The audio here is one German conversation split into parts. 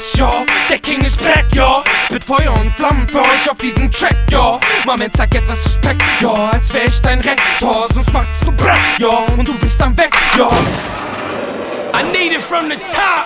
jetzt, ja, der King ist back, ja. Spit Feuer und Flammen für euch auf diesen Track, ja. Moment, sag etwas Respekt, ja, als wär ich dein Rektor, sonst macht's du Brack, ja, und du bist dann weg, ja. I need it from the top.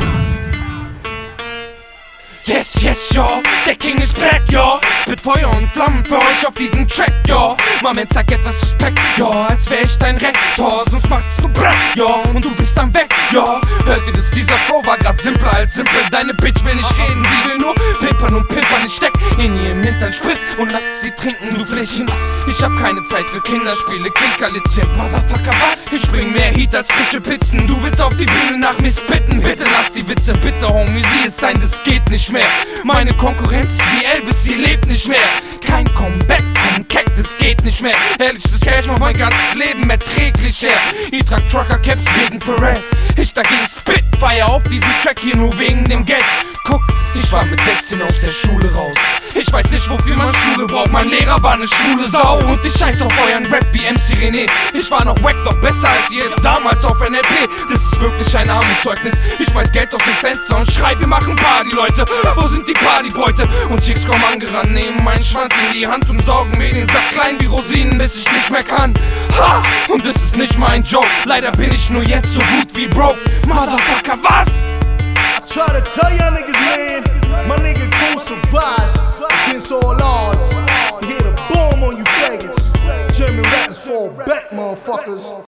Jetzt, ja, der King ist back, ja. Spit Feuer und Flammen für euch auf diesen Track, ja. Moment, sag etwas Respekt, ja, als wär ich dein Rektor, sonst macht's du Brack, ja, und du bist dann weg, ja. Hört ihr das, dieser Flow war grad simpler als simpel. Deine Bitch will nicht reden, sie will nur pimpern und pimpern. Ich steck in ihrem Hintern Spritz und lass sie trinken, du Flächen. Ich hab keine Zeit für Kinderspiele, Klinkerlitzchen, Motherfucker, was? Ich bring mehr Heat als frische Pizzen. Du willst auf die Bühne nach mir spitten, bitte lass die Witze, bitte Homie, sieh es sein, das geht nicht mehr. Meine Konkurrenz ist wie Elvis, sie lebt nicht mehr. Kein Comeback, komm keck, das geht nicht mehr. Ehrlich, das Cash macht mein ganzes Leben erträglich her. Ich trag Trucker-Caps wegen Pharrell. Ich dagegen Spitfire auf diesem Track hier nur wegen dem Geld. Guck, ich war mit 16 aus der Schule raus. Ich weiß nicht, wofür man Schule braucht. Mein Lehrer war ne schwule Sau. Und ich scheiß auf euren Rap wie MC René. Ich war noch wack, doch besser als ihr damals auf NLP. Das ist wirklich ein Armutszeugnis. Ich schmeiß Geld aus dem Fenster und schrei, wir machen Party, Leute. Wo sind die Partybeute? Und Chicks kommen angerannt, nehmen meinen Schwanz in die Hand und saugen mir den Sack klein wie Rosinen, bis ich nicht mehr kann. Ha! Und das ist nicht mein Joke. Leider bin ich nur jetzt so gut wie broke. Motherfucker, was? I try to tell y'all niggas, man, my nigga Cool survives against all odds. He hit a bomb on you faggots. German rappers fall back, motherfuckers.